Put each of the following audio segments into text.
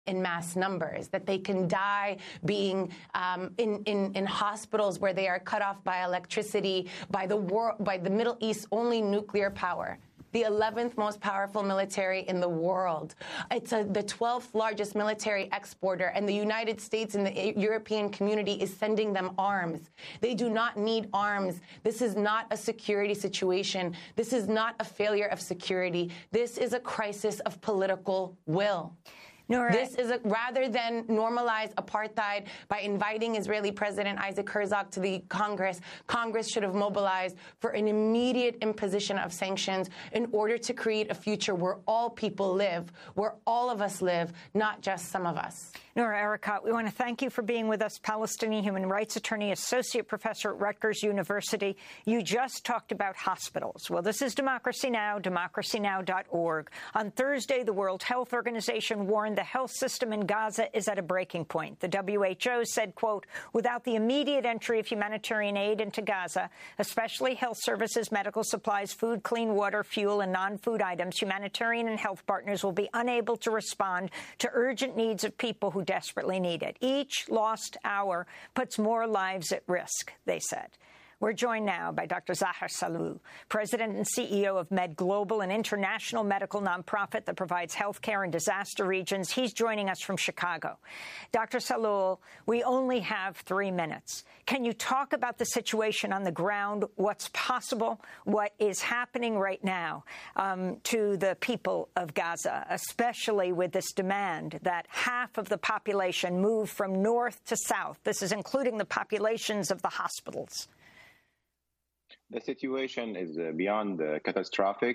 in mass numbers, that they can die being in hospitals where they are cut off by electricity, by the Middle East's only nuclear power, the 11th most powerful military in the world. It's the 12th largest military exporter, and the United States and the European community is sending them arms. They do not need arms. This is not a security situation. This is not a failure of security. This is a crisis of political will. Noura, this is rather than normalize apartheid by inviting Israeli President Isaac Herzog to the Congress, Congress should have mobilized for an immediate imposition of sanctions in order to create a future where all people live, where all of us live, not just some of us. Noura Erakat, we want to thank you for being with us, Palestinian human rights attorney, associate professor at Rutgers University. You just talked about hospitals. Well, this is Democracy Now!, democracynow.org. On Thursday, the World Health Organization warned the health system in Gaza is at a breaking point. The WHO said, quote, without the immediate entry of humanitarian aid into Gaza, especially health services, medical supplies, food, clean water, fuel, and non-food items, humanitarian and health partners will be unable to respond to urgent needs of people who desperately need it. Each lost hour puts more lives at risk, they said. We're joined now by Dr. Zahar Sahloul, president and CEO of Med Global, an international medical nonprofit that provides health care in disaster regions. He's joining us from Chicago. Dr. Sahloul, we only have 3 minutes. Can you talk about the situation on the ground, what's possible, what is happening right now to the people of Gaza, especially with this demand that half of the population move from north to south? This is including the populations of the hospitals. The situation is beyond catastrophic.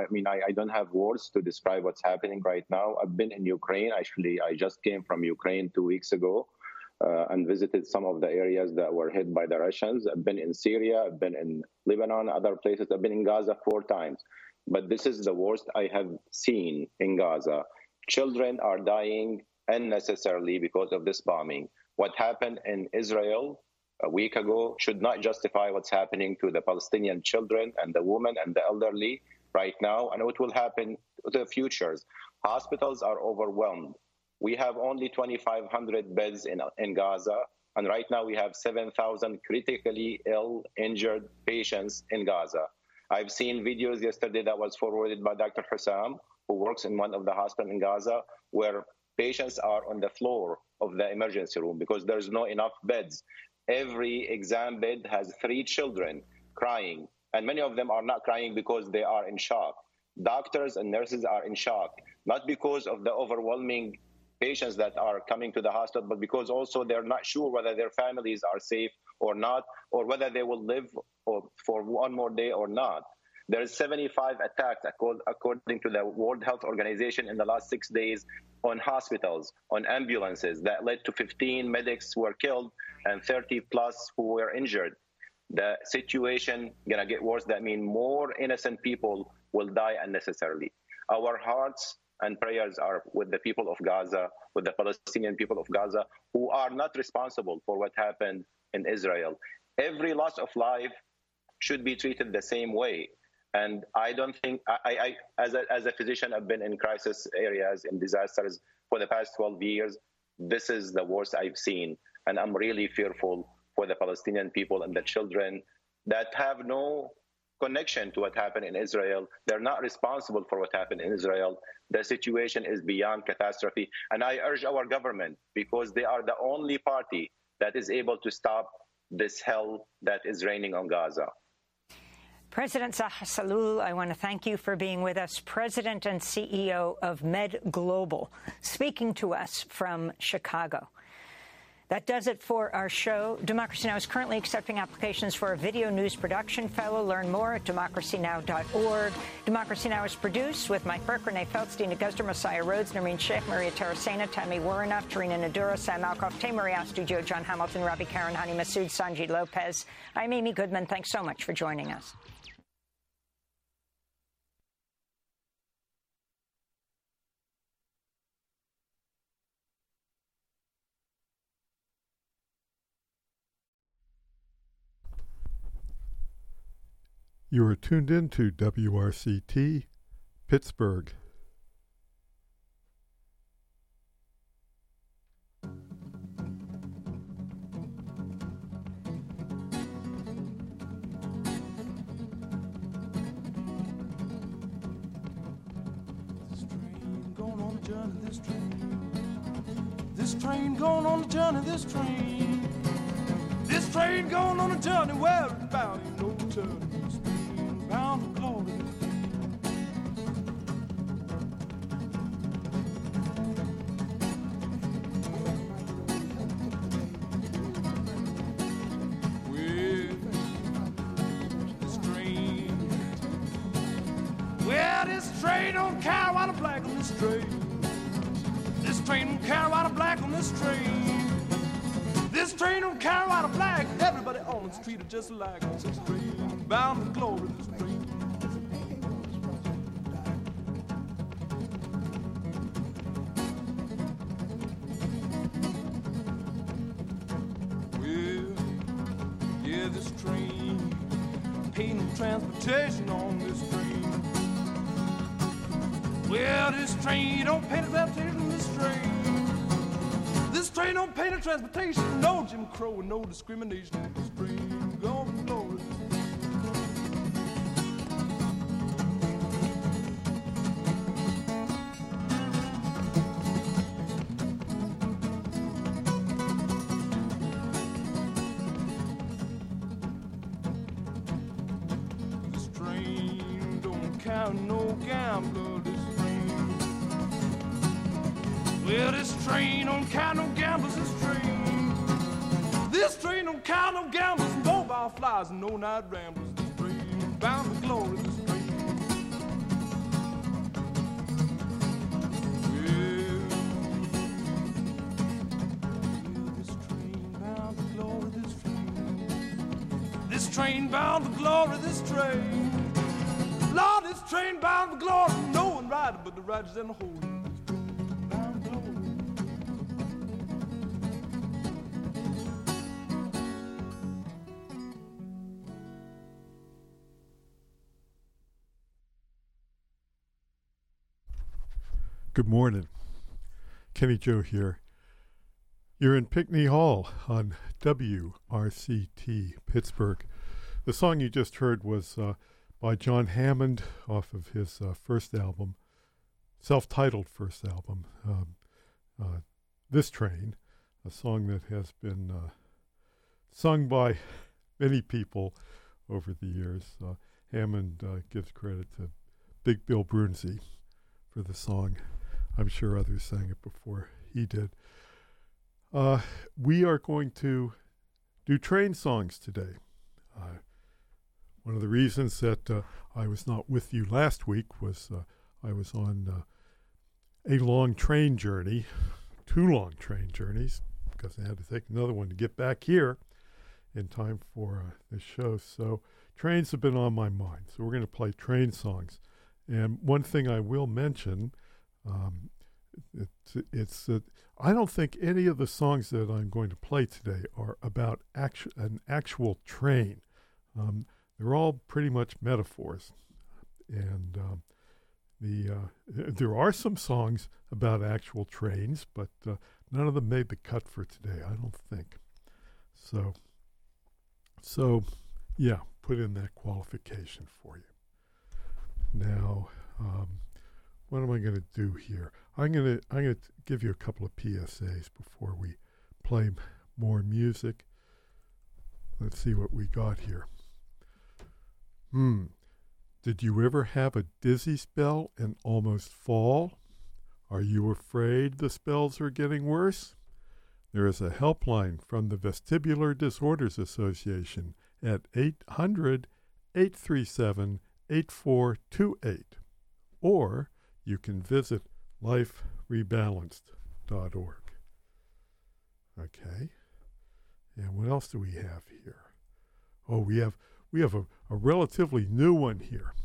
I don't have words to describe what's happening right now. I've been in Ukraine. Actually, I just came from Ukraine 2 weeks ago and visited some of the areas that were hit by the Russians. I've been in Syria. I've been in Lebanon, other places. I've been in Gaza 4 times. But this is the worst I have seen in Gaza. Children are dying unnecessarily because of this bombing. What happened in Israel a week ago should not justify what's happening to the Palestinian children and the women and the elderly right now, and what will happen to the futures. Hospitals are overwhelmed. We have only 2,500 beds in Gaza, and right now we have 7,000 critically ill, injured patients in Gaza. I've seen videos yesterday that was forwarded by Dr. Hussam, who works in one of the hospitals in Gaza, where patients are on the floor of the emergency room because there's not enough beds. Every exam bed has 3 children crying, and many of them are not crying because they are in shock. Doctors and nurses are in shock, not because of the overwhelming patients that are coming to the hospital, but because also they're not sure whether their families are safe or not, or whether they will live for one more day or not. There is 75 attacks, according to the World Health Organization, in the last 6 days on hospitals, on ambulances, that led to 15 medics who were killed and 30 plus who were injured. The situation gonna get worse. That means more innocent people will die unnecessarily. Our hearts and prayers are with the people of Gaza, with the Palestinian people of Gaza, who are not responsible for what happened in Israel. Every loss of life should be treated the same way. And I don't think, as a physician, I've been in crisis areas, in disasters for the past 12 years. This is the worst I've seen. And I'm really fearful for the Palestinian people and the children that have no connection to what happened in Israel. They're not responsible for what happened in Israel. The situation is beyond catastrophe. And I urge our government, because they are the only party that is able to stop this hell that is raining on Gaza. President Zahar Sahloul, I want to thank you for being with us, President and CEO of Med Global, speaking to us from Chicago. That does it for our show. Democracy Now! Is currently accepting applications for a video news production fellow. Learn more at democracynow.org. Democracy Now! Is produced with Mike Burke, Renee Feldstein, Augusta Messiah Rhodes, Noreen Sheikh, Maria Tarasena, Tammy Warrenoff, Tarina Nadura, Sam Alcoff, Tamer Studio, John Hamilton, Ravi Karan, Hani Masood, Sanjay Lopez. I'm Amy Goodman. Thanks so much for joining us. You are tuned in to WRCT, Pittsburgh. the journey, this train. This train going on the journey, this train. This train going on a journey where it's bound, you know, turning. This train bound to glory. This train don't care what a black on this train. This train don't care what a black on this train. This train don't care what a black. Everybody on the street are just like this train bound to glory. This train. Well, yeah, this train paid no transportation on this train. Well, this train don't pay the transportation, this train. This train don't pay the transportation, no Jim Crow and no discrimination. This train gone to glory. This train don't count no gambler. Well, this train don't count no gamblers, this train. This train don't count no gamblers, no bar flies, and no night ramblers. This train bound to glory, this train. Well, this train bound to glory, this train. This train bound to glory, this train. Lord, this train bound to glory, no one rider but the riders in the hole. Good morning. Kenny Joe here. You're in Pinckney Hall on WRCT Pittsburgh. The song you just heard was by John Hammond off of his first album, self-titled first album, This Train, a song that has been sung by many people over the years. Hammond gives credit to Big Bill Brunsey for the song. I'm sure others sang it before he did. We are going to do train songs today. One of the reasons that I was not with you last week was I was on a long train journey, 2 long train journeys, because I had to take another one to get back here in time for this show. So trains have been on my mind. So we're going to play train songs. And one thing I will mention, I don't think any of the songs that I'm going to play today are about an actual train. They're all pretty much metaphors. And there are some songs about actual trains, but none of them made the cut for today, I don't think. So yeah, put in that qualification for you. Now, what am I going to do here? I'm going to give you a couple of PSAs before we play more music. Let's see what we got here. Did you ever have a dizzy spell and almost fall? Are you afraid the spells are getting worse? There is a helpline from the Vestibular Disorders Association at 800-837-8428. Or you can visit liferebalanced.org. Okay. And what else do we have here? Oh, we have a relatively new one here.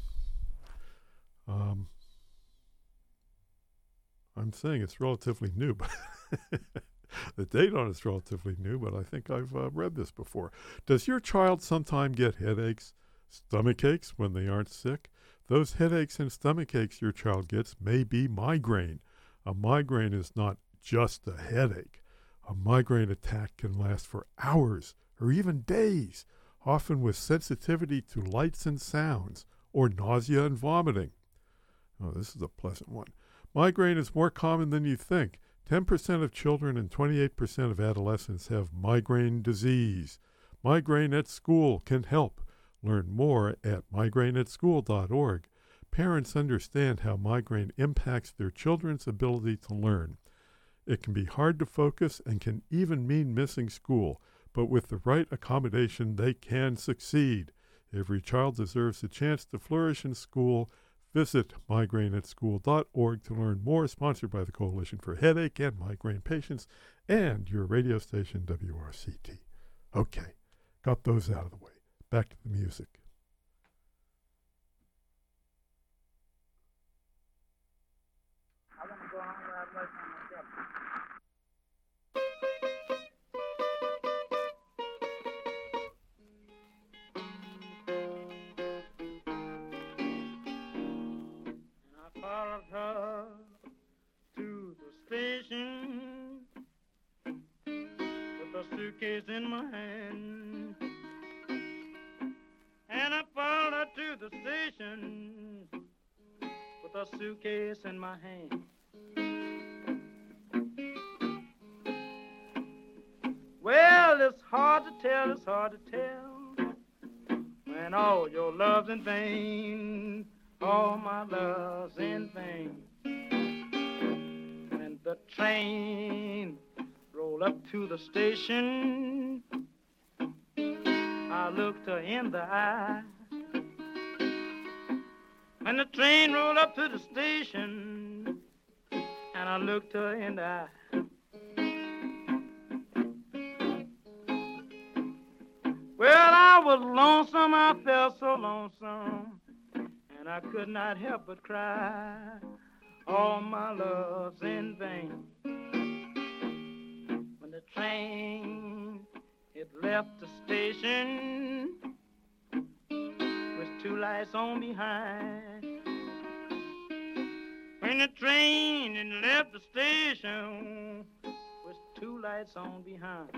I'm saying it's relatively new, but the date on it's relatively new, but I think I've read this before. Does your child sometimes get headaches, stomach aches when they aren't sick? Those headaches and stomach aches your child gets may be migraine. A migraine is not just a headache. A migraine attack can last for hours or even days, often with sensitivity to lights and sounds, or nausea and vomiting. Oh, this is a pleasant one. Migraine is more common than you think. 10% of children and 28% of adolescents have migraine disease. Migraine at School can help. Learn more at migraineatschool.org. Parents understand how migraine impacts their children's ability to learn. It can be hard to focus and can even mean missing school, but with the right accommodation, they can succeed. Every child deserves a chance to flourish in school. Visit migraineatschool.org to learn more. Sponsored by the Coalition for Headache and Migraine Patients and your radio station, WRCT. Okay, got those out of the way. Back to the music. I want to go home where I work on myself. Followed her to the station with a suitcase in my hand. And I followed her to the station with a suitcase in my hand. Well, it's hard to tell when all your love's in vain. All my love's in vain. When the train rolled up to the station, I looked her in the eye. When the train rolled up to the station, and I looked her in the eye. Well, I was lonesome, I felt so lonesome, I could not help but cry. All my love's in vain. When the train, it left the station with two lights on behind. When the train, it left the station with two lights on behind.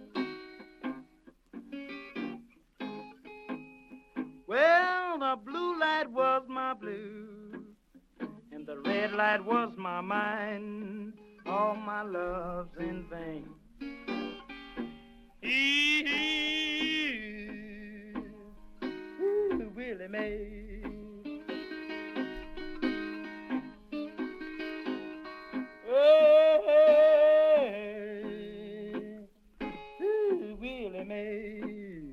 Well, the blue light was my blue, and the red light was my mind. All my love's in vain. Ooh, Willie Mae. Oh, ooh, Willie Mae.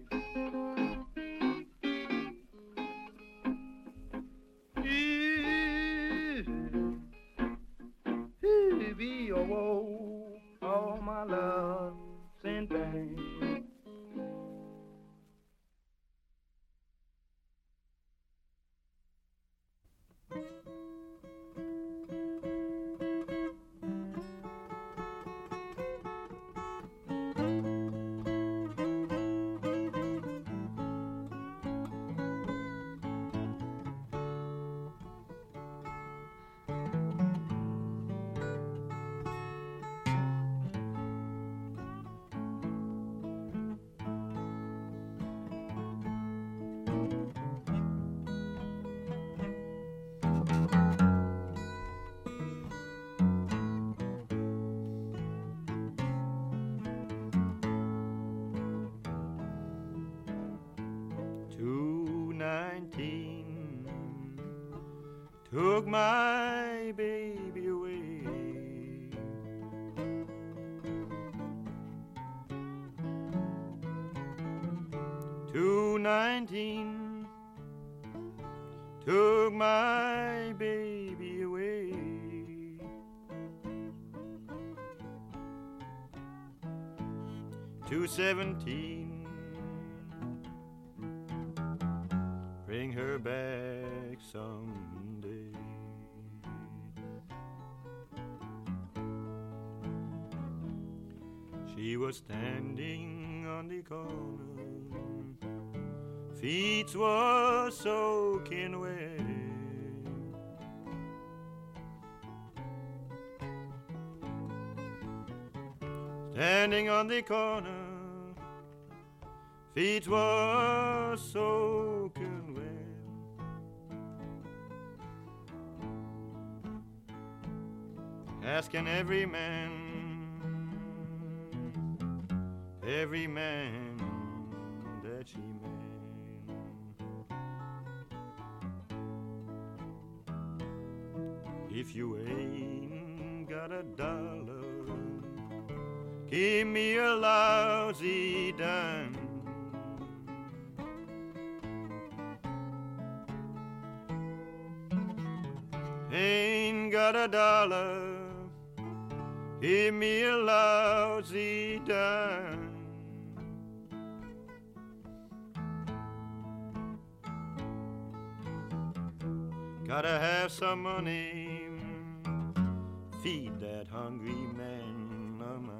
All my love's in vain. Took my baby away. 219 took my baby away. 217 bring her back someday. She was standing on the corner, feet were soaking wet. Standing on the corner, feet were soaking wet. asking every man that she met. If you ain't got a dollar, give me a lousy dime. Ain't got a dollar, give me a lousy dime. Gotta have some money, feed that hungry man of mine.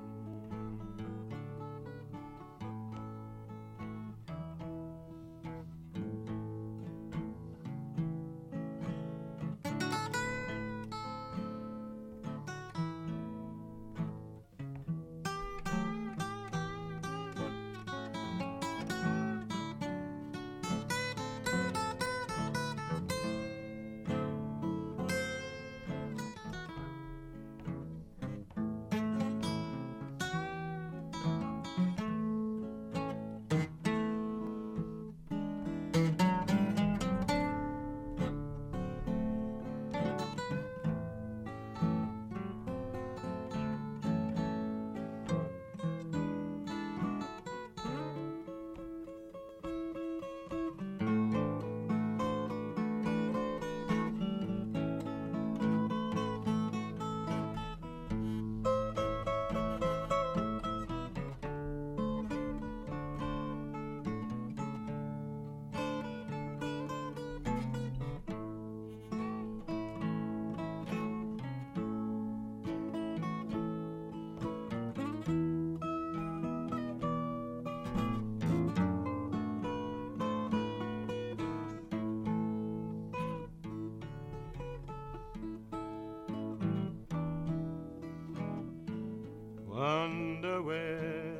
Wonder where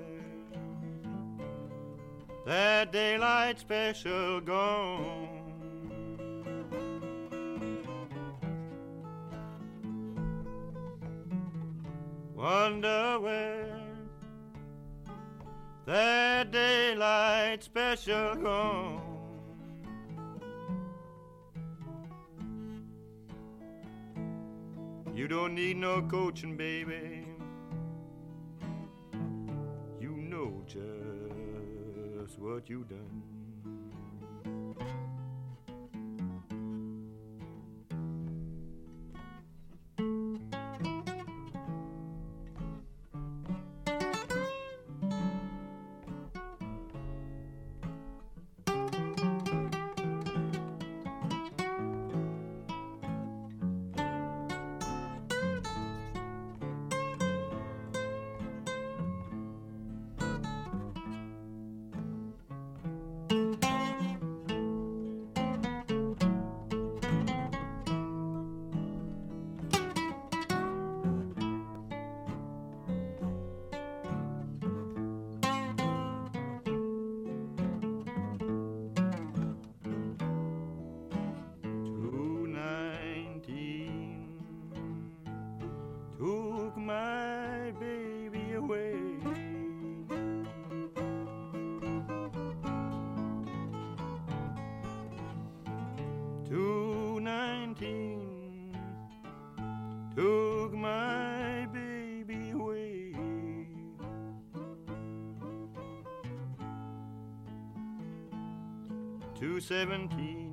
that daylight special gone. Wonder where that daylight special gone. You don't need no coaching, baby. Just what you done. Took my baby away. 217,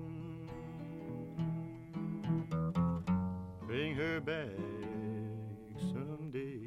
bring her back someday.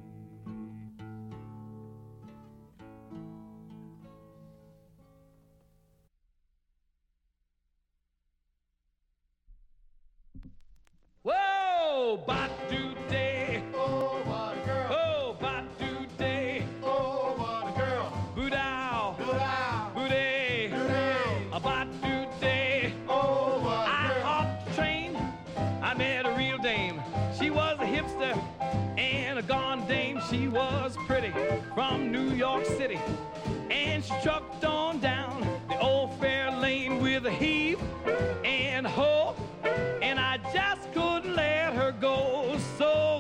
Whoa, Batu-Day. Oh, what a girl. Oh, Batu-Day. Oh, what a girl. Boo-dow. Boo-dow. Boo-day. Boo-day. A Batu-Day. Oh, what a girl. I off the train. I met a real dame. She was a hipster and a gone dame. She was pretty from New York City. And she trucked on down the old fair lane with a heave and a hoe. And I just couldn't let her go. So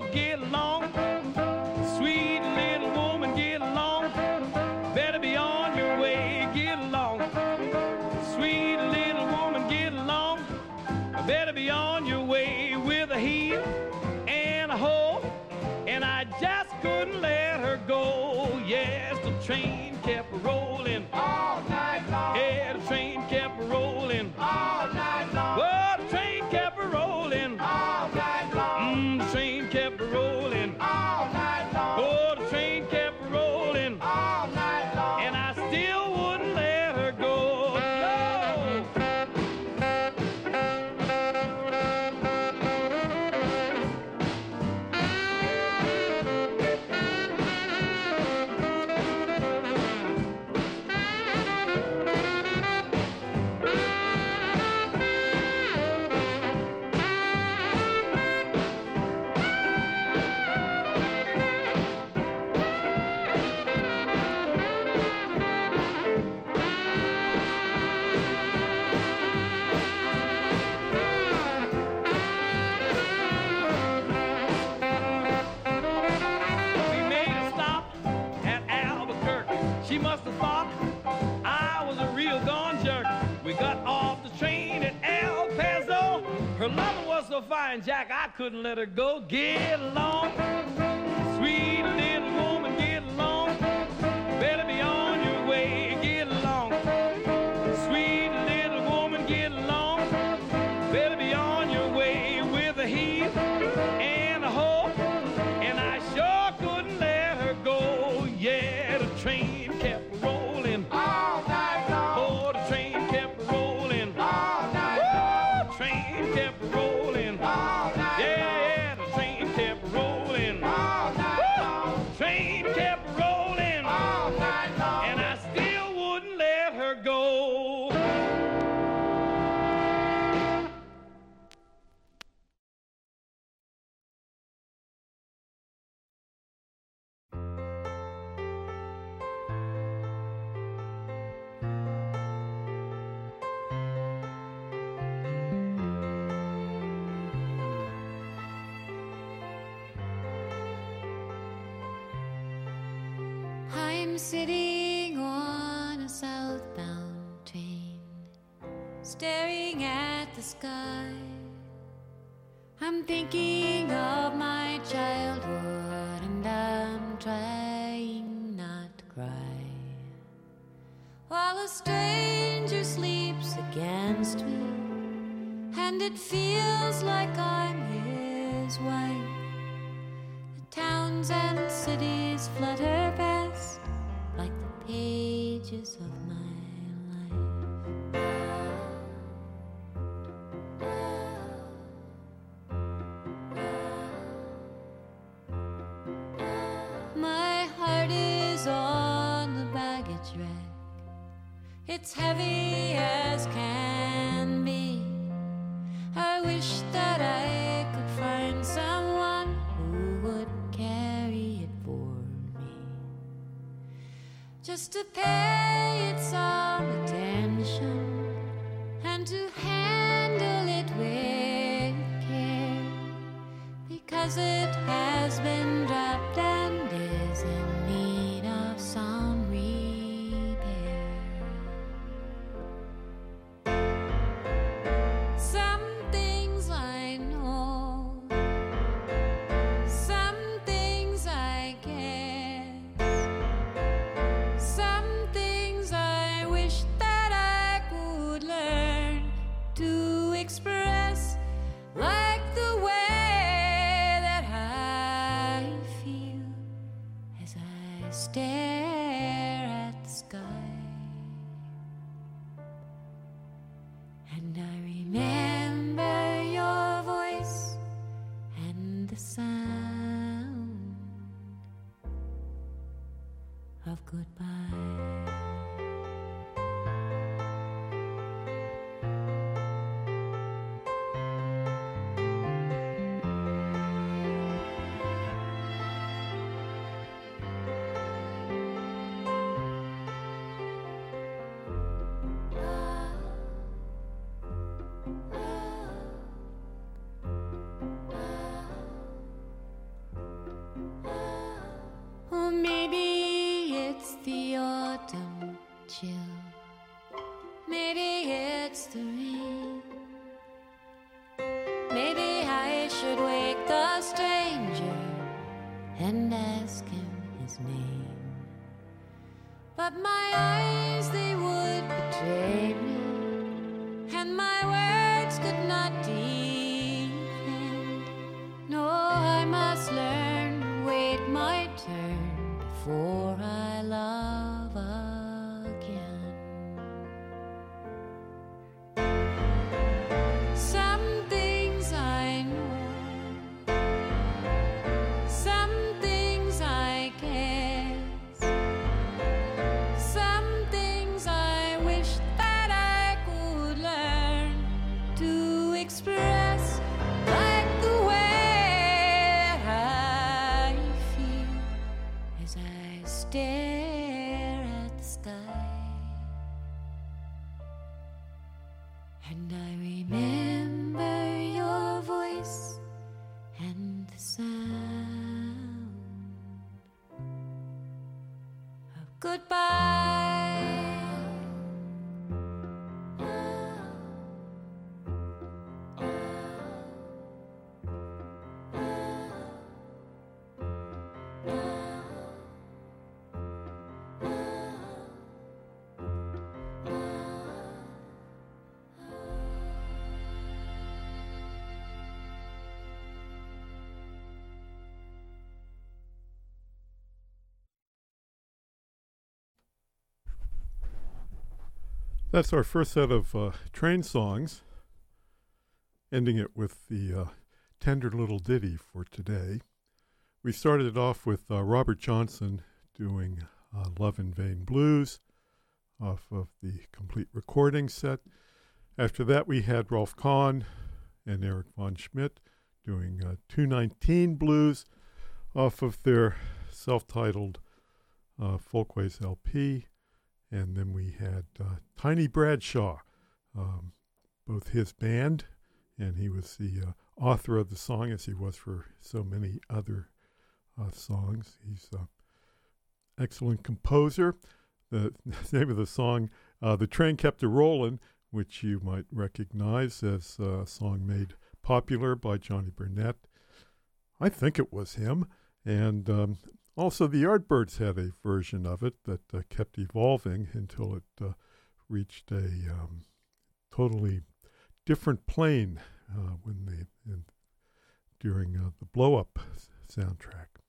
couldn't let her go. Yes, the train kept rolling all night long. Yeah, the train kept rolling all night long. Oh, the train kept rolling all night long. The train kept rolling all night long. Oh, the train kept rolling all night long. And I still wouldn't let her go. No. She must have thought I was a real gone jerk. We got off the train at El Paso. Her lover was so fine, Jack, I couldn't let her go. Get along, sweet little woman, get along. Better be on your way, get along. Sweet little woman, get along. Better be on your way with a heave and a hope. And I sure couldn't let her go. Yeah, the train kept rolling all night long. Oh, the train kept rolling all night long. The train kept rolling all night long. Yeah, the train kept rolling all night long. The train kept rolling all night long. And I still wouldn't let her go. I'm sitting on a southbound train, staring at the sky. I'm thinking of my childhood, and I'm trying not to cry, while a stranger sleeps against me, and it feels like I'm his wife. The towns and cities flutter past like the pages of my life. My heart is on the baggage rack. It's heavy as can be. I wish that I could find someone who would carry it for me, just to pay it some attention and to handle it with care, because it has been dropped and is in need of some repair. Some things I know, some things I guess, some things I wish that I could learn to express, like the way that I feel as I stare at the sky. And I remember your voice and the sound of goodbye. Or maybe it's the autumn chill, maybe it's the rain, maybe I should wake the stranger and ask him his name. But my eyes, they would betray me, and my words could not defend. No, I must learn to wait my turn before I love again. Some things I know, some things I guess, some things I wish that I could learn to express, like the way I feel as I stare at the sky. And I remember your voice and the sound of goodbye. That's our first set of train songs, ending it with the tender little ditty for today. We started it off with Robert Johnson doing Love in Vain Blues off of the complete recording set. After that, we had Rolf Kahn and Eric von Schmidt doing 219 Blues off of their self-titled Folkways LP. And then we had Tiny Bradshaw, both his band, and he was the author of the song, as he was for so many other songs. He's an excellent composer. The name of the song, The Train Kept A-Rollin', which you might recognize as a song made popular by Johnny Burnett. I think it was him. And also, the Yardbirds had a version of it that kept evolving until it reached a totally different plane during the Blow Up soundtrack.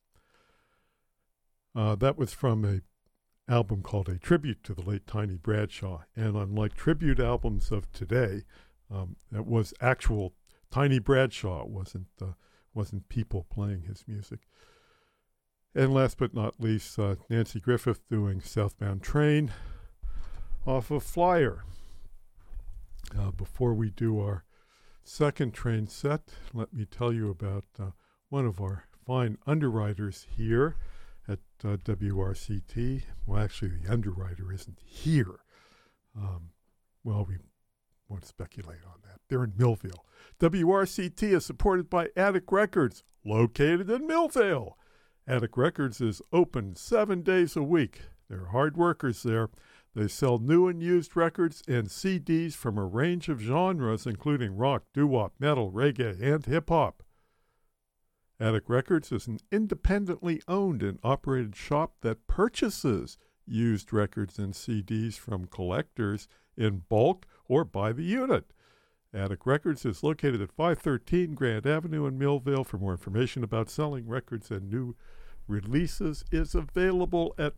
That was from an album called A Tribute to the Late Tiny Bradshaw. And unlike tribute albums of today, that was actual Tiny Bradshaw. It wasn't people playing his music. And last but not least, Nancy Griffith doing Southbound Train off of Flyer. Before we do our second train set, let me tell you about one of our fine underwriters here at WRCT. Well, actually, the underwriter isn't here. Well, we won't speculate on that. They're in Millvale. WRCT is supported by Attic Records, located in Millvale. Attic Records is open 7 days a week. They're hard workers there. They sell new and used records and CDs from a range of genres, including rock, doo-wop, metal, reggae, and hip-hop. Attic Records is an independently owned and operated shop that purchases used records and CDs from collectors in bulk or by the unit. Attic Records is located at 513 Grand Avenue in Millvale. For more information about selling records and new releases is available at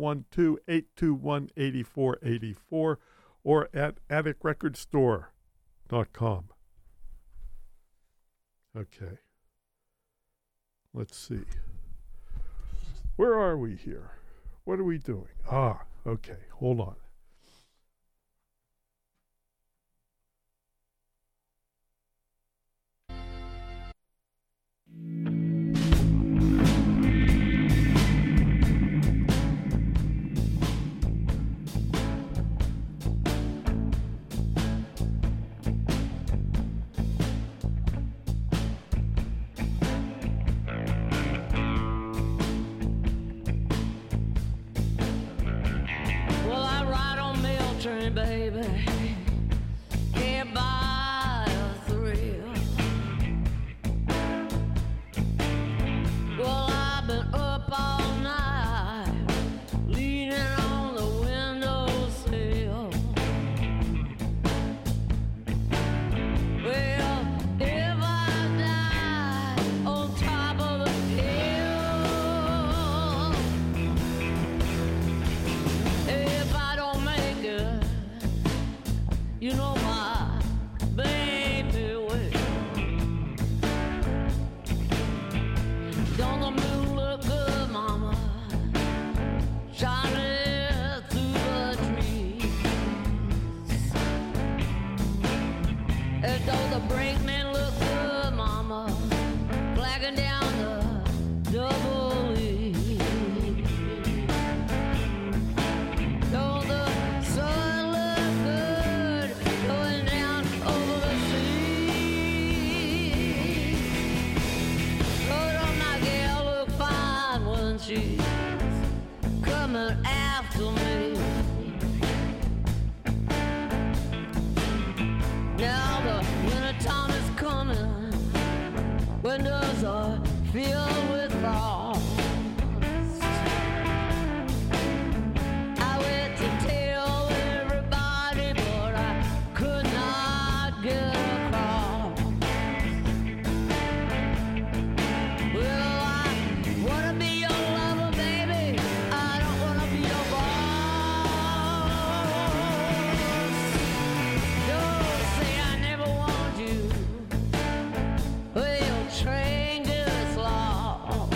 412-821-8484 or at atticrecordstore.com. Okay. Let's see. Where are we here? What are we doing? Okay. Hold on. Well, I ride shining through the trees. And though the brakeman look good, mama, flagging down the double E. Though the sun look good going down over the sea. Oh, don't my gal look fine when she's coming after me. Now the winter time is coming. Windows are filled with frost. I went to tell everybody, but I could not get across. Well, I wanna be your lover, baby. I don't wanna be your boss. Don't say I never want you. Well, your train gets lost.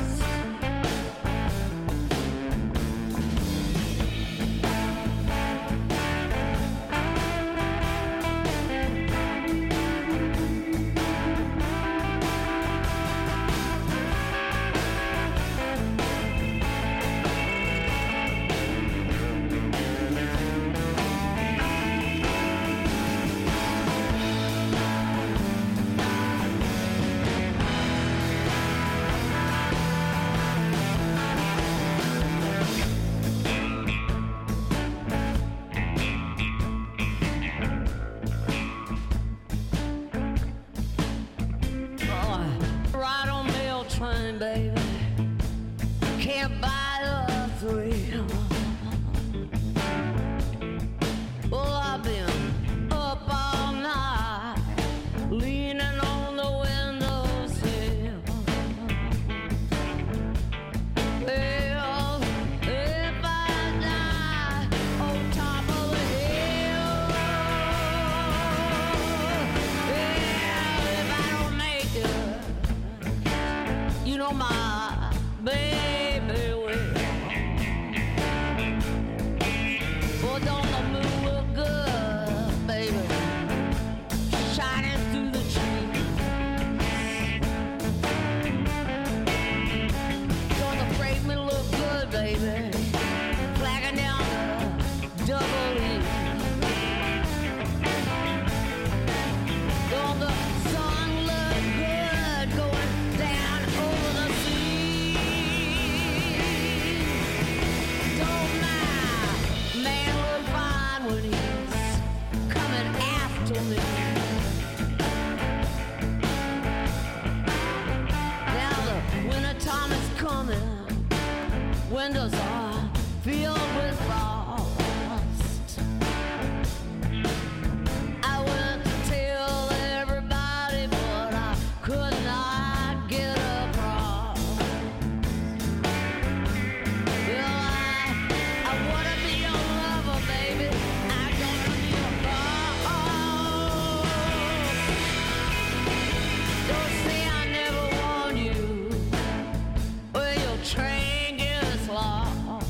Ride on mail train, baby. Can't buy the thrill. Well, I've been up all night, leaning on the windowsill. Well, if I die on top of the hill, well, if I don't make it, you know my baby will. Well, don't the moon look good, baby? Shining through the trees. Don't the brakeman look good, baby? Flagging down the double E. Don't the sun look good going down over the sea? Don't my man look fine when he's coming after me? Now the winter time is coming. Windows are filled with frost. I went to tell everybody, but I could not get across. Well, I wanna be your lover, baby. I don't wanna be your boss. Don't say I never want you. Well, your train gets lost.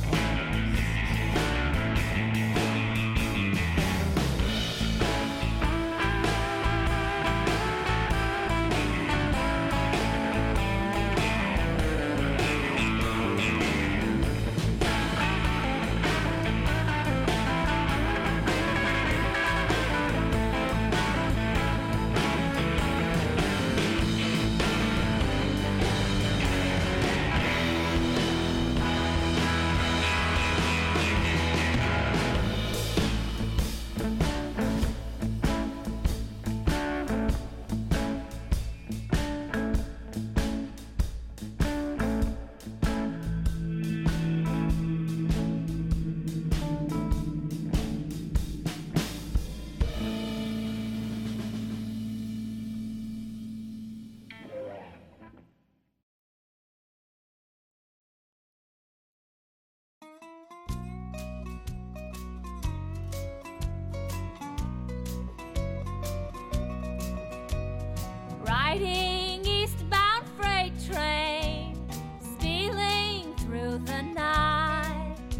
Riding eastbound freight train, stealing through the night.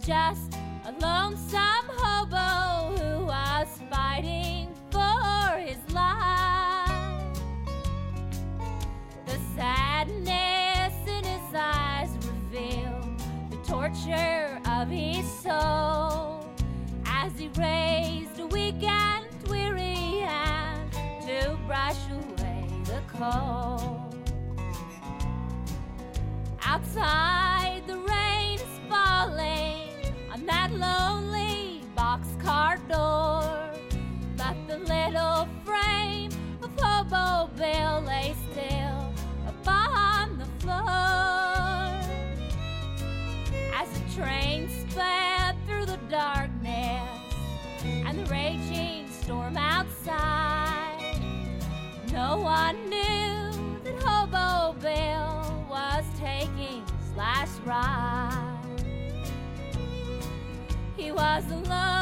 just a lonesome hobo who was fighting for his life. The sadness in his eyes revealed the torture of his soul as he raised a weak and weary hand to brush away the cold. Outside, the rain is falling on that lonely boxcar door, but the little frame of Hobo Bill lay still upon the floor. As the train sped through the darkness and the raging storm outside, no one knew that Hobo Bill was taking his last ride. He was a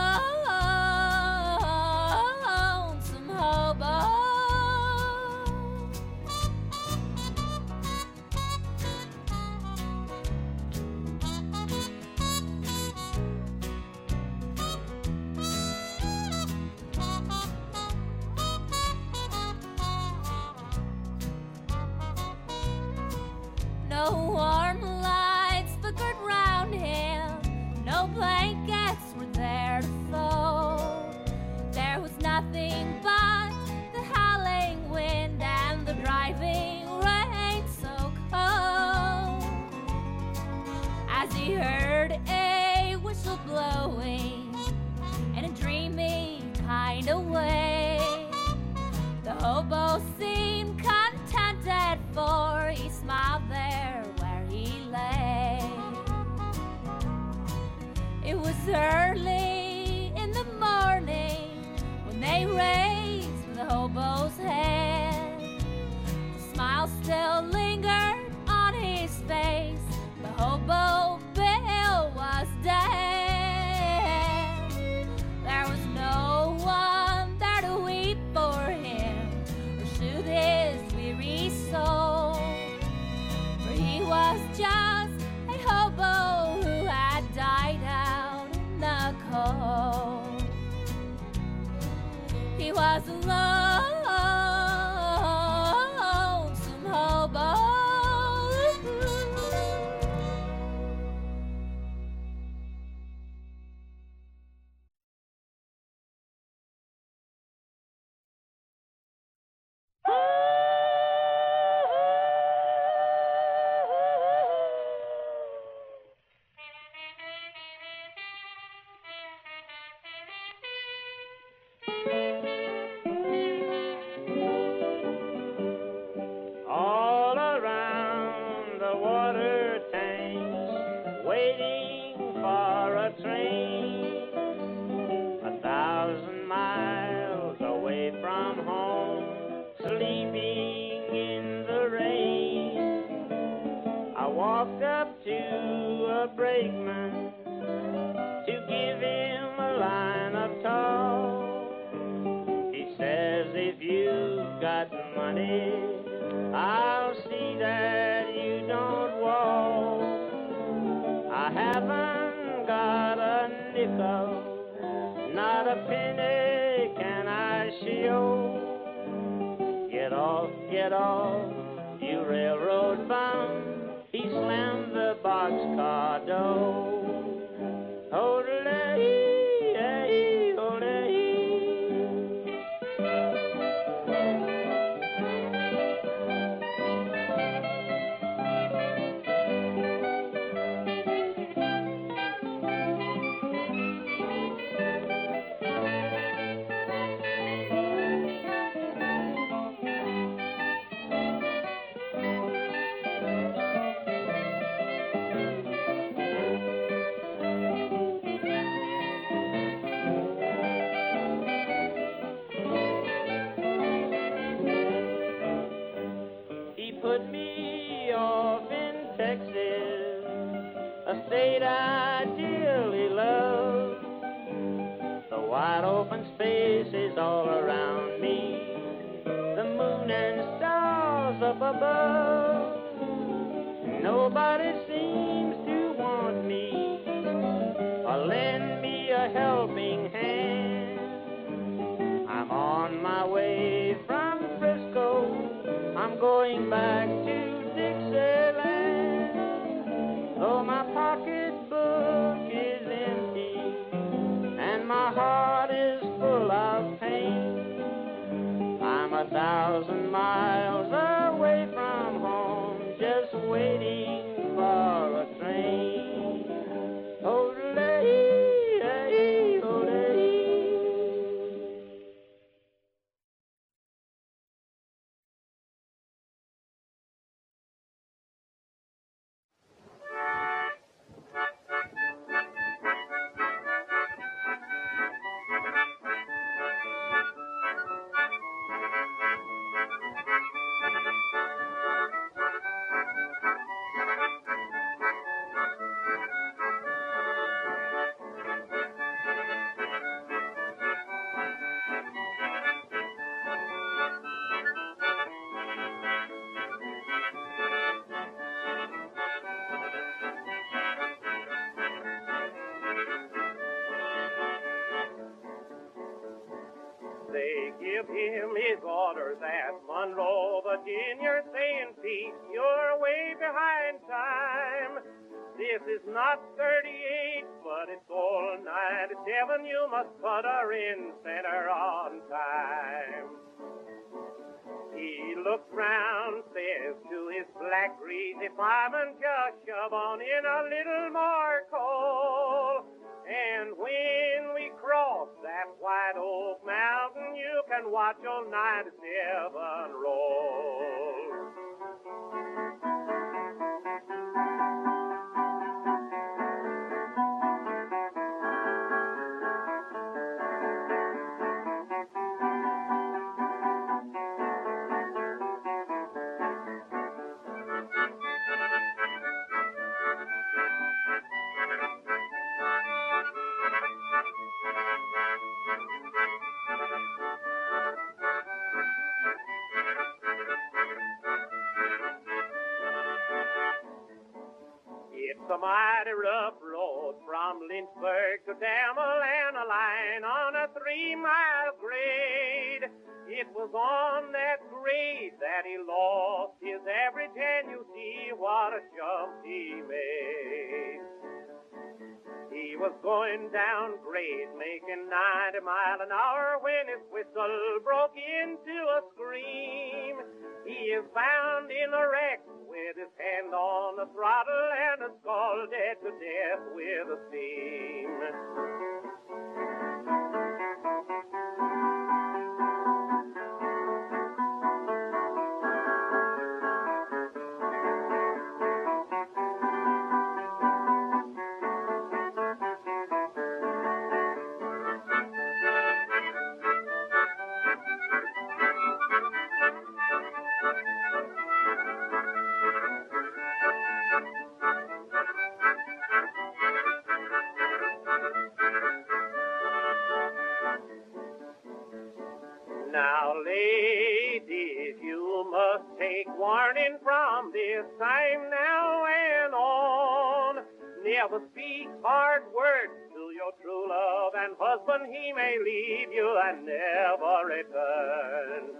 lonesome hobo. No warm lights flickered round him, no blankets were there to fold. There was nothing but the howling wind and the driving rain so cold. As he heard a whistle blowing in a dreamy kind of way, the hobo seemed contented, for he smiled there where he lay. It was early in the morning when they raised the hobo's head. The smile still lingered on his face. The hobo Bill was dead. There was no one there to weep for him or soothe his weary soul, for he was just a hobo who had died out in the cold. He was a lonesome hobo. All around the water tanks, waiting for a train, 1,000 miles away from home, sleeping in the rain. I walked up to a brakeman to give him a line of talk. He says, if you've got money, I'll see that you don't walk. I haven't got a nickel, not a penny can I show. Get off, you railroad bum. He slammed the boxcar door. Hold-a-lee, hold-a-lee. Put me off in Texas, a state I dearly love. The wide open spaces all around me, the moon and stars up above. Nobody seems to want me, 1,000 miles away from home, just waiting for a train. Oh-lay, oh-lay. They give him his orders at Monroe, Virginia, saying, Pete, you're way behind time. This is not 38, but it's all 97. You must put her in center on time. He looks round, says to his black greasy fireman, just shove on in a little more coal. And when we cross that White Oak Mountain, you can watch old 97 roll. It's a mighty rough road from Lynchburg to Damalana line on a 3-mile grade. It was on that grade that he lost his average, and you see what a jump he made. He was going down grade, making 90 miles an hour when his whistle broke into a scream. He is bound in a wreck with his hand on the throttle and is scalded to death with a steam. Now, ladies, you must take warning from this time now and on. Never speak hard words to your true love and husband. He may leave you and never return.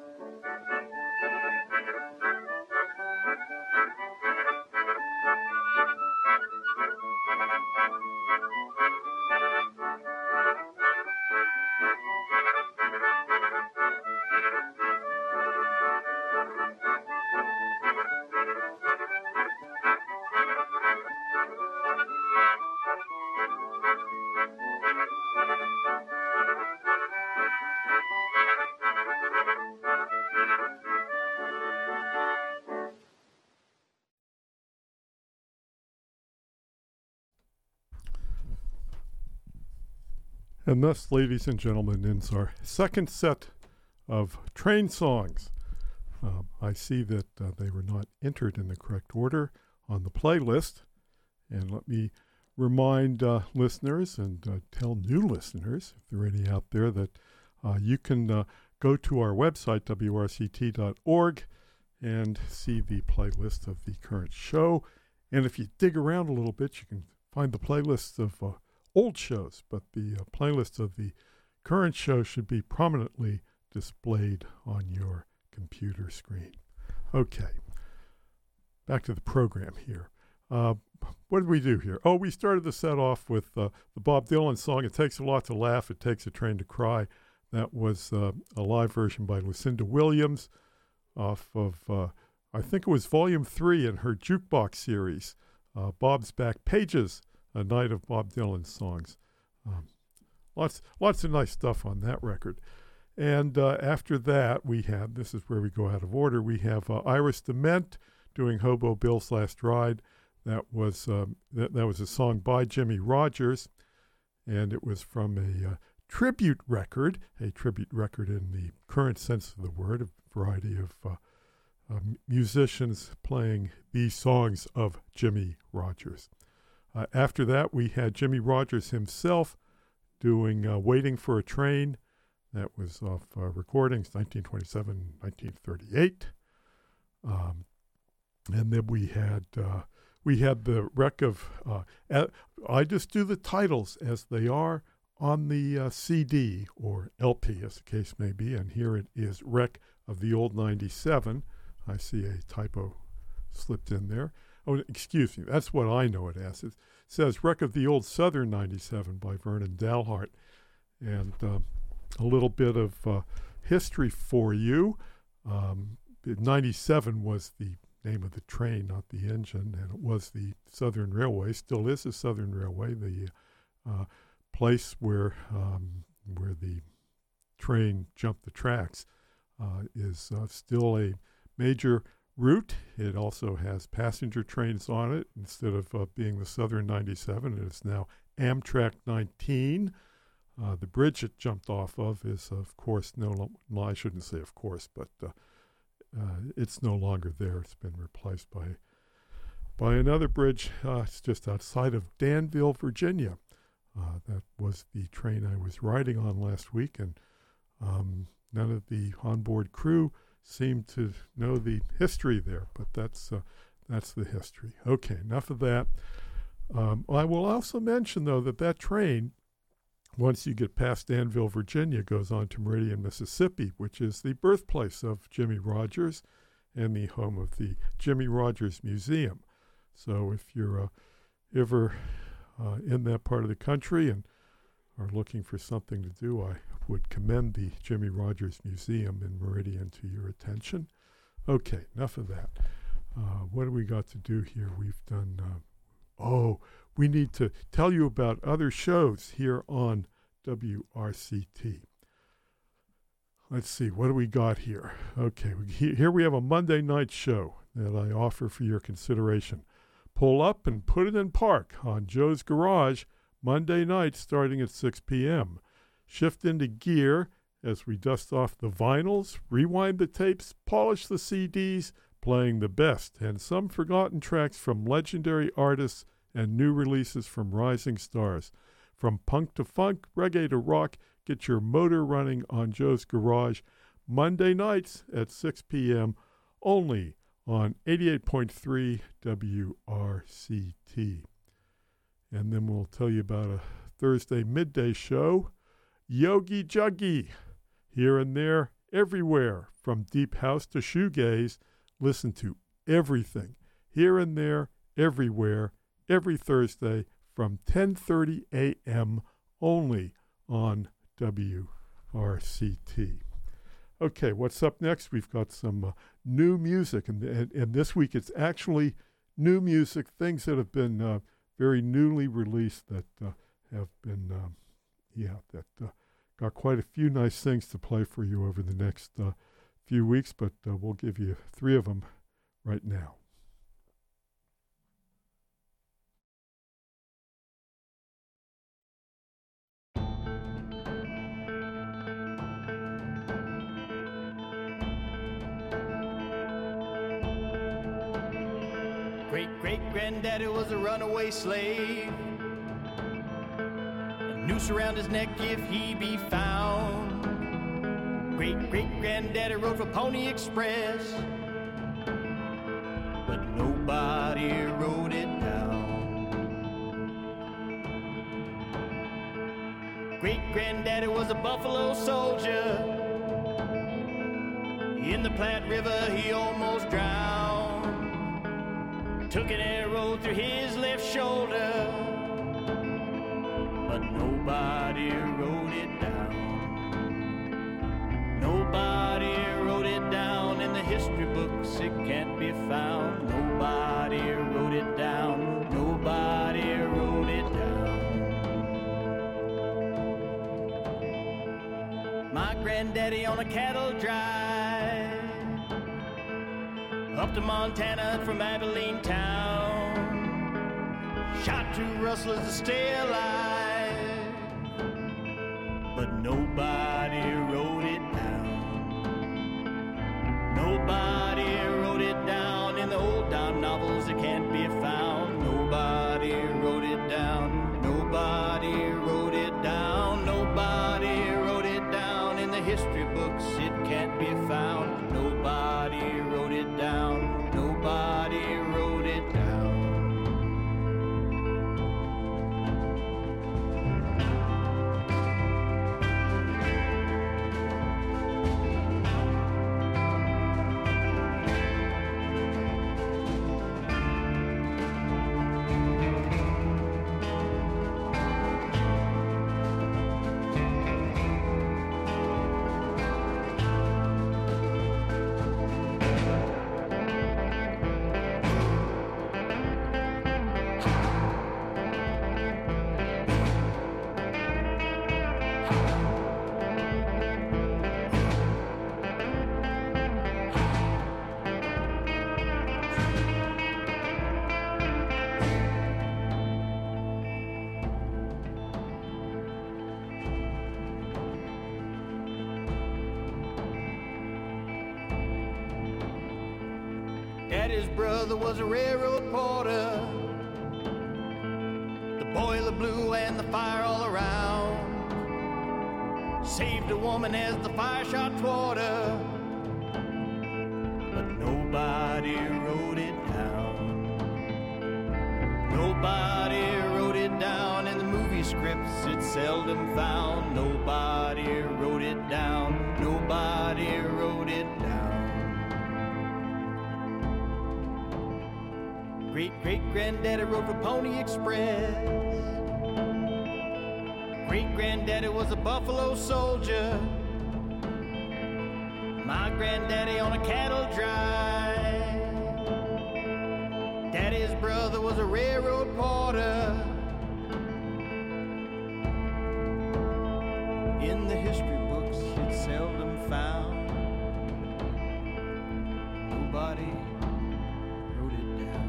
And thus, ladies and gentlemen, ends our second set of train songs. I see that they were not entered in the correct order on the playlist. And let me remind listeners and tell new listeners, if there are any out there, that you can go to our website, wrct.org, and see the playlist of the current show. And if you dig around a little bit, you can find the playlists of old shows, but the playlist of the current show should be prominently displayed on your computer screen. Okay, back to the program here. What did we do here? Oh, we started the set off with the Bob Dylan song, It Takes a Lot to Laugh, It Takes a Train to Cry. That was a live version by Lucinda Williams. off of, I think it was Volume 3 in her Jukebox series, Bob's Back Pages, A Night of Bob Dylan Songs. Lots of nice stuff on that record. And after that, we had, this is where we go out of order, we have Iris DeMent doing Hobo Bill's Last Ride. That was that was a song by Jimmie Rodgers, and it was from a tribute record in the current sense of the word, a variety of musicians playing these songs of Jimmie Rodgers. After that, we had Jimmie Rodgers himself doing Waiting for a Train. That was off recordings, 1927, 1938. And then we had the wreck of, I just do the titles as they are on the CD or LP, as the case may be. And here it is, Wreck of the Old 97. I see a typo slipped in there. Oh, excuse me, that's what I know it as. It says Wreck of the Old Southern 97 by Vernon Dalhart. And a little bit of history for you. 97 was the name of the train, not the engine, and it was the Southern Railway, still is the Southern Railway, the place where the train jumped the tracks is still a major route. It also has passenger trains on it. Instead of being the Southern 97, it is now Amtrak 19. The bridge it jumped off of is, of course, no, I shouldn't say of course, but it's no longer there. It's been replaced by another bridge. It's just outside of Danville, Virginia. That was the train I was riding on last week, and none of the onboard crew seemed to know the history there, but that's the history. Okay, enough of that. I will also mention, though, that train, once you get past Danville, Virginia, goes on to Meridian, Mississippi, which is the birthplace of Jimmie Rodgers and the home of the Jimmie Rodgers Museum. So if you're ever in that part of the country and are looking for something to do, I would commend the Jimmie Rodgers Museum in Meridian to your attention. Okay, enough of that. What do we got to do here? We've done... we need to tell you about other shows here on WRCT. Let's see, what do we got here? Okay, here we have a Monday night show that I offer for your consideration. Pull up and put it in park on Joe's Garage, Monday night starting at 6 p.m. Shift into gear as we dust off the vinyls, rewind the tapes, polish the CDs, playing the best and some forgotten tracks from legendary artists and new releases from rising stars. From punk to funk, reggae to rock, get your motor running on Joe's Garage, Monday nights at 6 p.m. only on 88.3 WRCT. And then we'll tell you about a Thursday midday show, Yogi Juggy. Here and there, everywhere, from deep house to shoegaze, listen to everything. Here and there, everywhere, every Thursday from 10:30 a.m. only on WRCT. Okay, what's up next? We've got some new music, and this week it's actually new music, things that have been very newly released that have been, got quite a few nice things to play for you over the next few weeks, but we'll give you 3 of them right now. Great-great-granddaddy was a runaway slave, a noose around his neck if he be found. Great-great-granddaddy rode for Pony Express, but nobody wrote it down. Great-granddaddy was a Buffalo soldier, in the Platte River he almost drowned. Took an arrow through his left shoulder, but nobody wrote it down. Nobody wrote it down in the history be found. Nobody wrote it down. Nobody wrote it down. My granddaddy on a cattle drive up to Montana from Abilene town. Shot two rustlers to stay alive, but nobody wrote it down. Nobody wrote it down. In the old time novels it can't be found. Nobody wrote it down. Nobody wrote it down. Nobody wrote it down. In the history books it can't be found. Nobody wrote it down. Nobody wrote it down. Daddy's brother was a railroad porter. The boiler blew and the fire all around. Saved a woman as the fire shot toward her, but nobody wrote it down. Nobody wrote it down. In the movie scripts it's seldom found. Nobody wrote it down. Nobody wrote it down. Great-great-granddaddy rode for Pony Express. Great-granddaddy was a Buffalo soldier. My granddaddy on a cattle drive. Daddy's brother was a railroad porter. In the history books it's seldom found. Nobody wrote it down.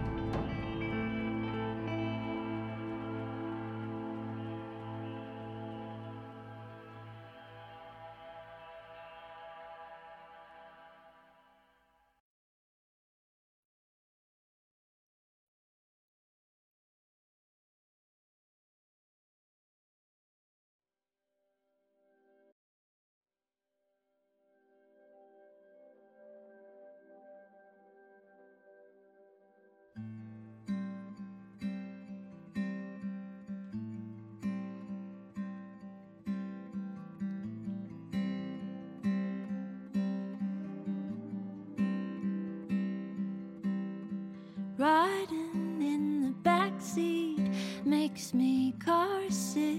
Riding in the backseat makes me car sick.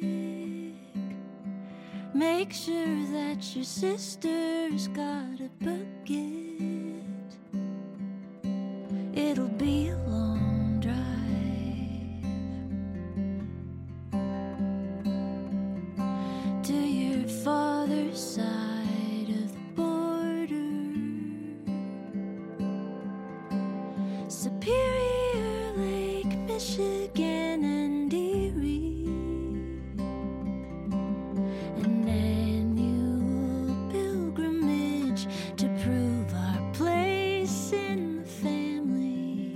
Make sure that your sister's got a bucket. It'll be a long drive to your father's side of the border. Superior, Lake Michigan, and Erie. An annual pilgrimage to prove our place in the family.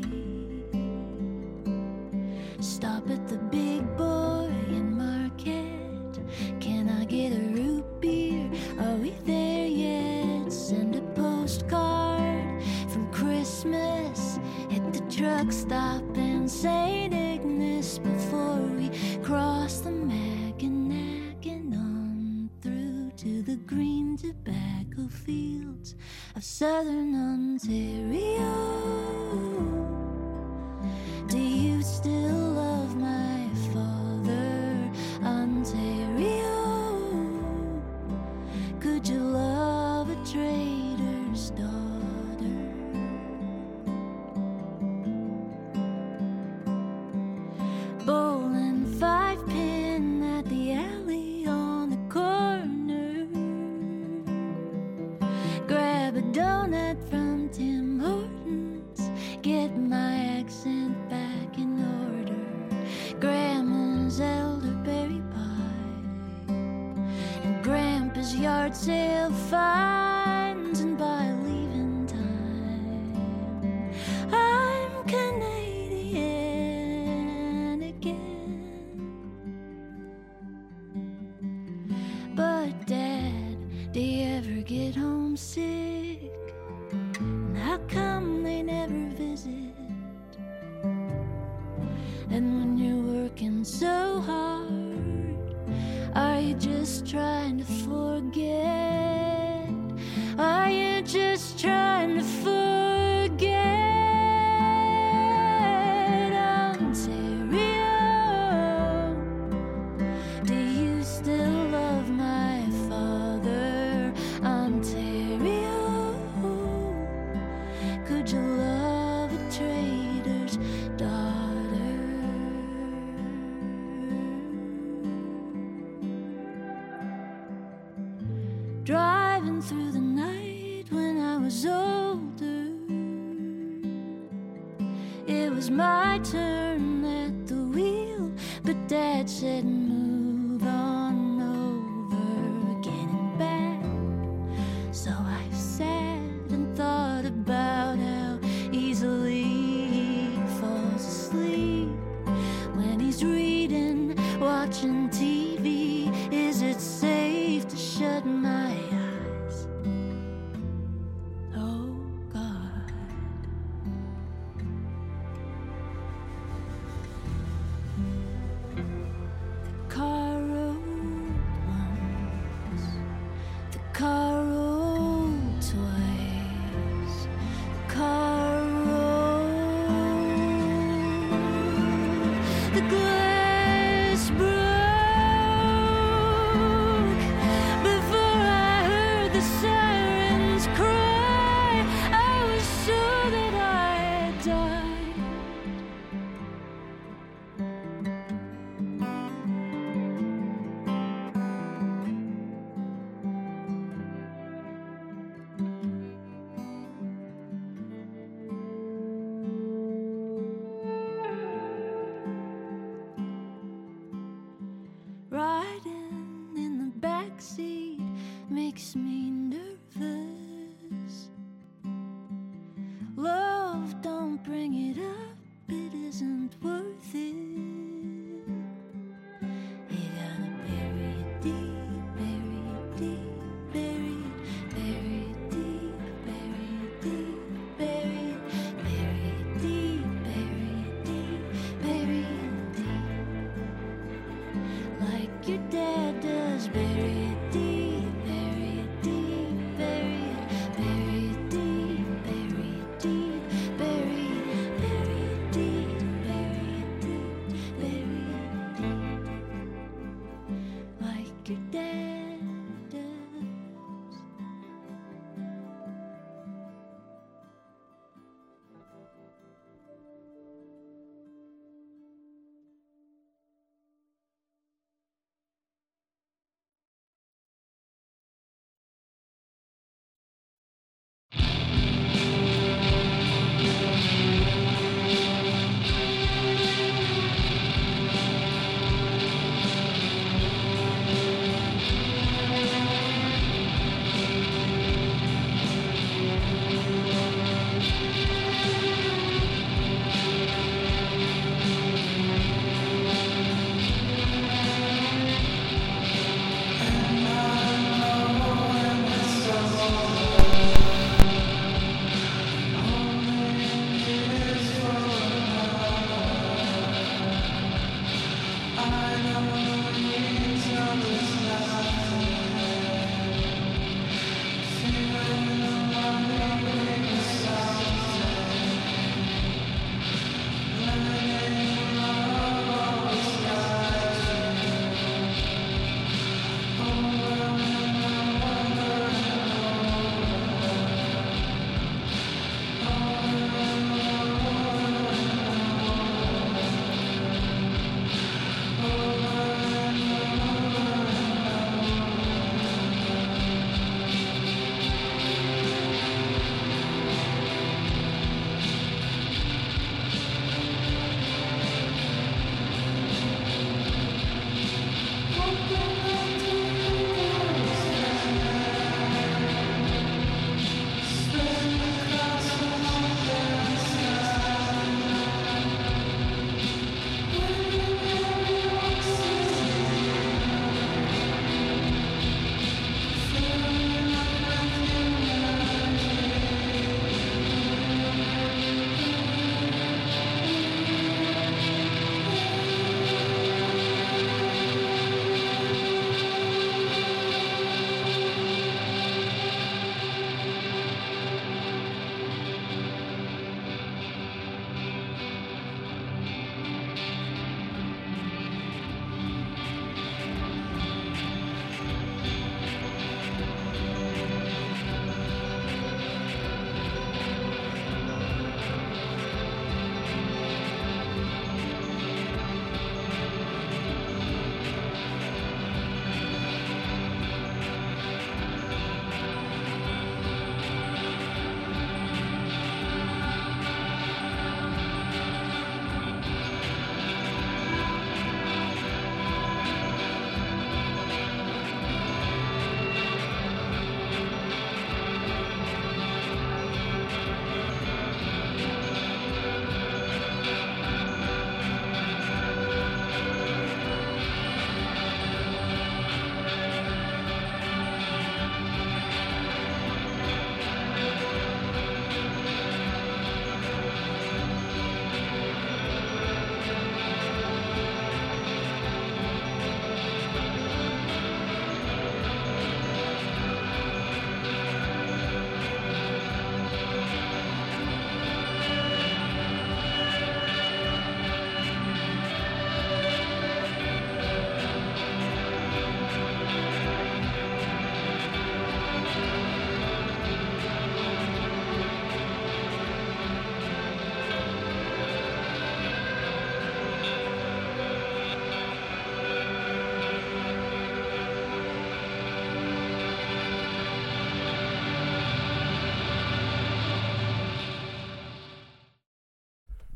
Stop at the Big Boy in Marquette. Can I get a root beer? Are we there yet? Send a postcard from Christmas. Hit the truck stop in St. Ignace before we cross the Mackinac and on through to the green tobacco fields of southern Ontario. Do you still love my father, Ontario? Could you love a trader's daughter? yard sale finds, and by leaving time, I'm Canadian again. But Dad, do you ever get homesick? And how come they never visit? And when you're working so hard, are you just trying to forget? Are you just trying to forget? Ontario, do you still love my father? Ontario, could you love a trader's daughter? Driving through the night when I was older, it was my turn at the wheel, but Dad said move on over, getting back. So I sat and thought about how easily he falls asleep when he's reading, watching TV. Is it safe to shut my eyes? Oh God. The car rolled once, the car rolled twice, the car rolled, the glass broke before I heard the sirens cry. I was sure that I had died. Riding in the backseat makes me nervous. Love, don't bring it up, it isn't worth it. You gotta bury it deep, bury it deep, bury it deep, bury it deep, bury it deep, bury it deep, bury it deep. Like your dad does, bury it deep, bury it deep, bury it deep, bury it deep, bury it deep, bury it deep, bury it deep. Like your dad does.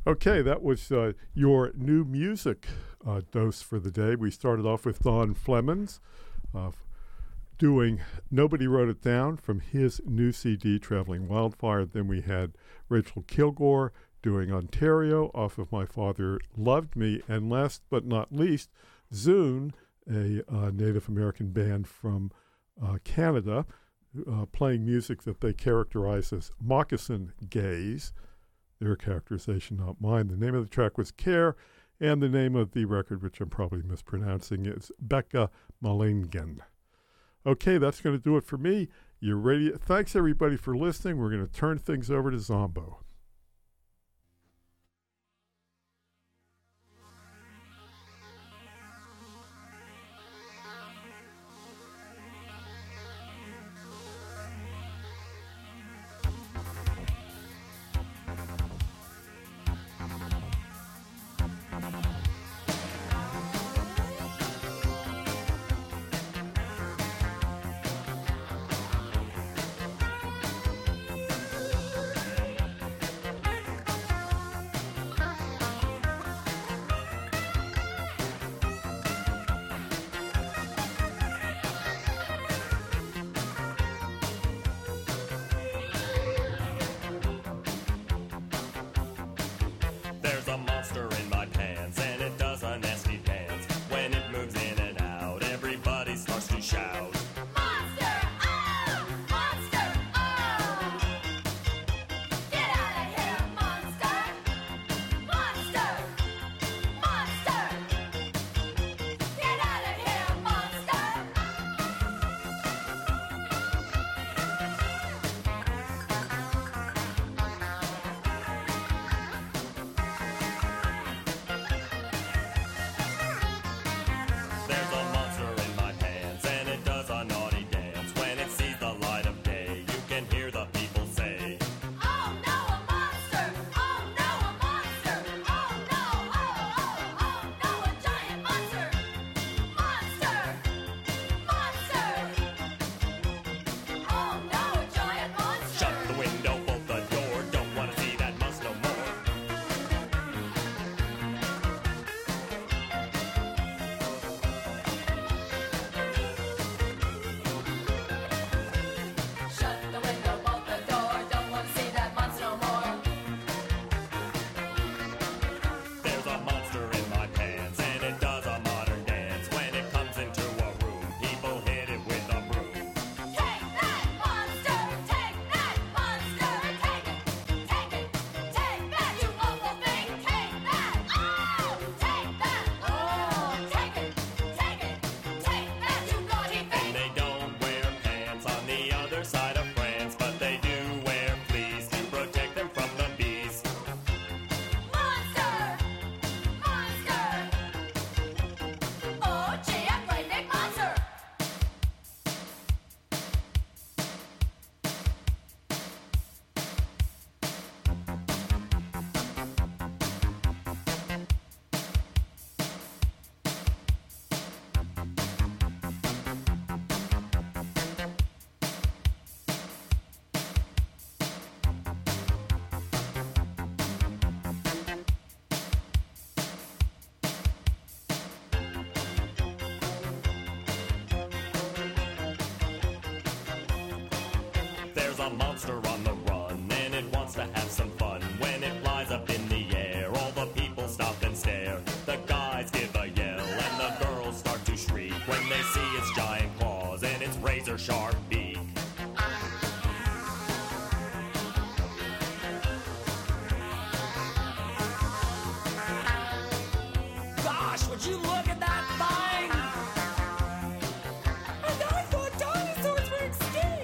Okay, that was your new music dose for the day. We started off with Don Flemons doing Nobody Wrote It Down from his new CD, Traveling Wildfire. Then we had Rachel Kilgore doing Ontario off of My Father Loved Me. And last but not least, Zune, a Native American band from Canada, playing music that they characterize as moccasin gaze. Their characterization, not mine. The name of the track was Care, and the name of the record, which I'm probably mispronouncing, is Becca Malingen. Okay, that's going to do it for me. You're ready. Thanks, everybody, for listening. We're going to turn things over to Zombo. a monster on the run, and it wants to have some fun. When it flies up in the air, all the people stop and stare. The guys give a yell, and the girls start to shriek when they see its giant claws and its razor-sharp beak. Gosh, would you look at that thing? And I thought dinosaurs were extinct.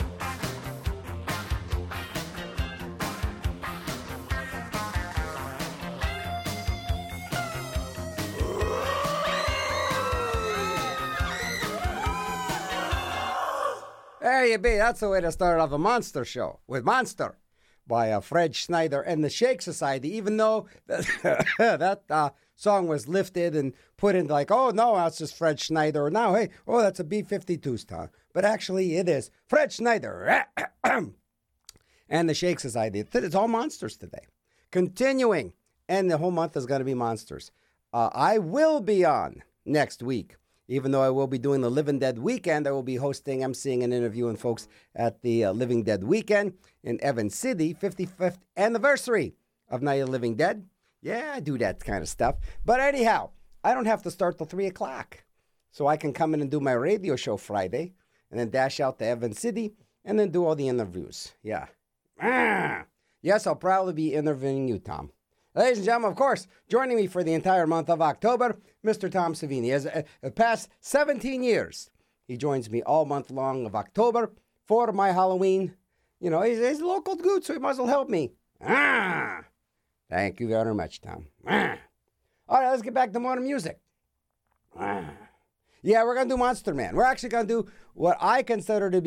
There you be. That's the way to start off a monster show, with Monster by Fred Schneider and the Shake Society, even though that song was lifted and put in like, oh, no, that's just Fred Schneider. Or now, hey, oh, that's a B-52 song. But actually, it is Fred Schneider and the Shake Society. It's all monsters today. Continuing and the whole month is going to be monsters. I will be on next week. Even though I will be doing the Living Dead Weekend, I will be hosting, emceeing, and interviewing folks at the Living Dead Weekend in Evans City, 55th anniversary of Night of the Living Dead. Yeah, I do that kind of stuff. But anyhow, I don't have to start till 3 o'clock. So I can come in and do my radio show Friday, and then dash out to Evans City, and then do all the interviews. Yeah. Yes, I'll probably be interviewing you, Tom. Ladies and gentlemen, of course, joining me for the entire month of October, Mr. Tom Savini. As the past 17 years, he joins me all month long of October for my Halloween. You know, he's a local dude, so he must well help me. Thank you very much, Tom. All right, let's get back to more music. Yeah, we're going to do Monster Man. We're actually going to do what I consider to be